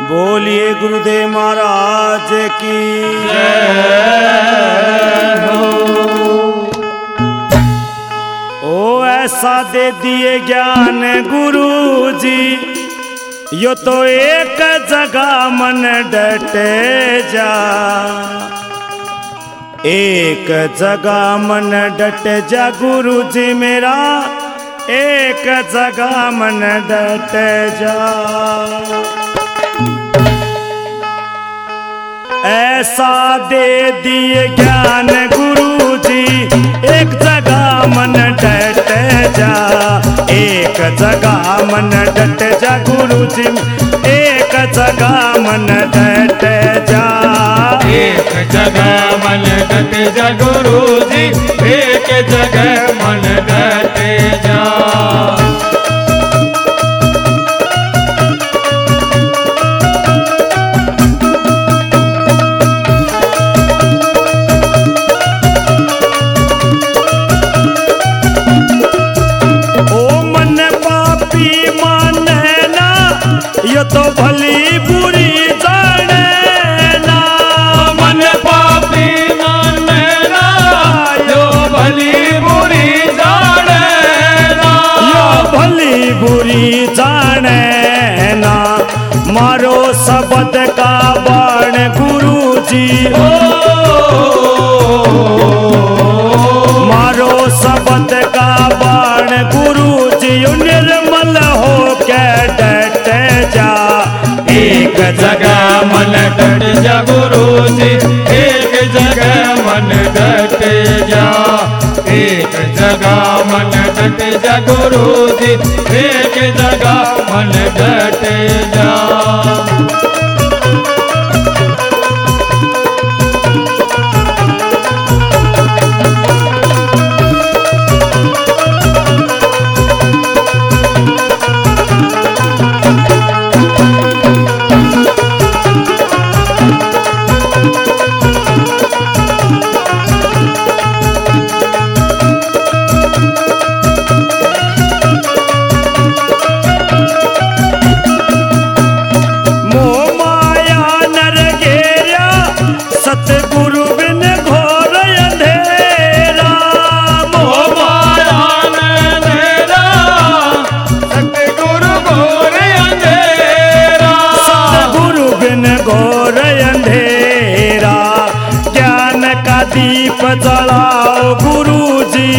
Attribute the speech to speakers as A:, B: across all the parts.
A: बोलिए गुरुदेव महाराज की
B: जय हो।
A: ओ ऐसा दे दिए ज्ञान गुरु जी, यो तो एक जगह मन डटे जा, एक जगह मन डट जा गुरु जी मेरा, एक जगह मन डट जा। ऐसा दे दिए ज्ञान गुरु जी, एक जगह मन डट जा, एक जगह मन डट जा गुरु जी, एक जगह मन डट जा,
B: एक जगह मन डट जा गुरु जी, एक जगह मन डट जा।
A: यो तो भली बुरी जाने ना,
B: मन पापी माने ना, यो भली बुरी जाने ना,
A: यो भली बुरी जाने ना, मारो शब्द का बाण गुरु जी, मारो शब्द का बाण गुरु जी, निर्मल हो के डट जा,
B: एक जगह मन डट जा गुरु जी, एक जगह मन डट जा, एक जगह मन डट जा गुरु जी, एक जगह मन डट जा।
A: सतगुरु बिन घोर अंधेरा,
B: मोह माया अंधेरा, सतगुरु घोर अंधेरा,
A: सतगुरु बिन घोर अंधेरा, ज्ञान का दीप जलाओ गुरु जी,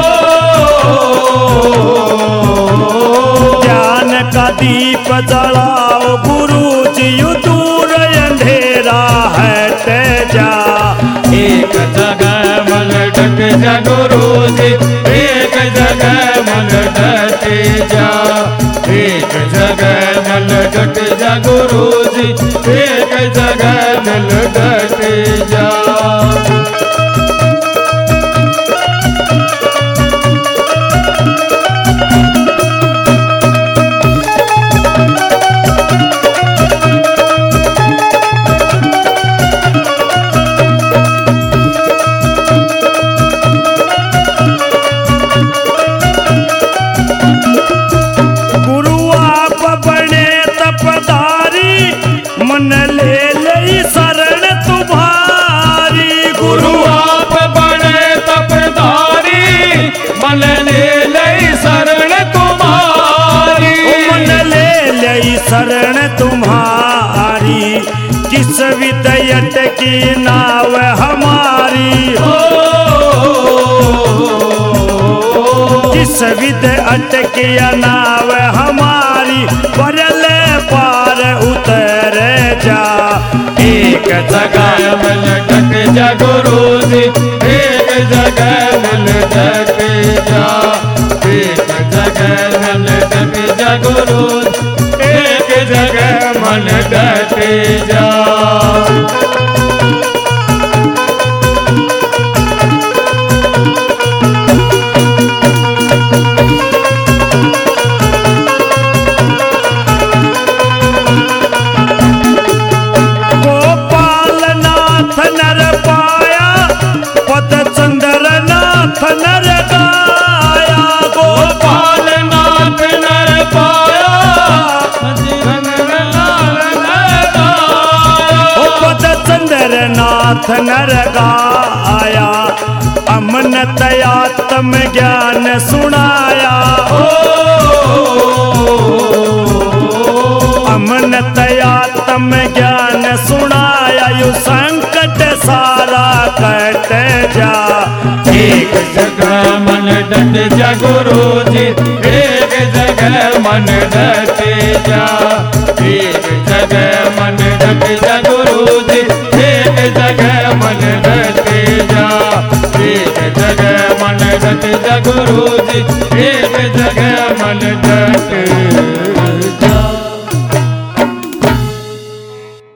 A: ज्ञान का दीप जलाओ गुरु जी, दूर अंधेरा हट जा,
B: एक जगह मन डट जा गुरु जी, एक जगह मन डट जा, एक जगह मन डट जा गुरु जी, एक जगह मन डट जा।
A: मन ले ले शरण तुम्हारी,
B: गुरु आप बने तपधारी, मन ले ले शरण तुम्हारी,
A: मन ले ले शरण तुम्हारी, किस विदयट की नाव हमारी, किस विद अटकी नाव हमारी, परले पार उतर जा,
B: एक जगह मन डट जा गुरु जी, एक जगह मन डट जा, एक जगह मन डट जा गुरु जी, एक जगह मन डट जा।
A: नर गाया, गोपाल नाथ नर पाया,
B: नर
A: नाथ नर गाया, अमन तयात्म ज्ञान सुनाया। अमन तयात्म ज्ञान सुनाया, यु संकट सारा कट जा।
B: एक जगह मन डट जा गुरु जी, एक जगह मन डट जा, एक जगह मन डट